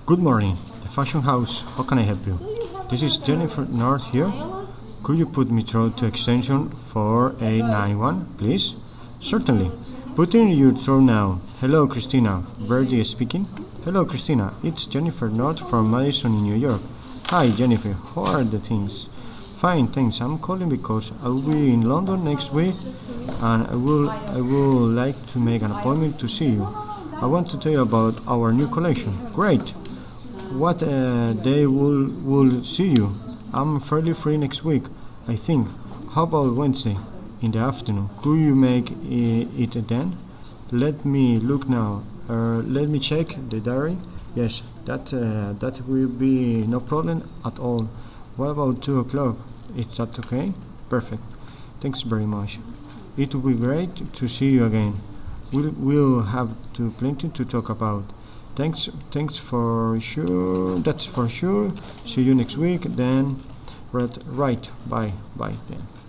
Good morning, the fashion house. How can I help you? This is Jennifer North here. Could you put me through to extension 4891, please? Certainly. Putting you through now. Hello, Christina. Verdi speaking. Hello, Christina. It's Jennifer North from Madison in New York. Hi, Jennifer. How are the things? Fine, thanks. I'm calling because I will be in London next week, and I would like to make an appointment to see you. I want to tell you about our new collection. Great. What day will see you? I'm fairly free next week, I think. How about Wednesday in the afternoon? Could you make it then? Let me look now. Let me check the diary. Yes, that will be no problem at all. What about 2 o'clock? Is that okay? Perfect. Thanks very much. It will be great to see you again. We'll have plenty to talk about. Thanks for sure. That's for sure. See you next week. Then, right. Bye then.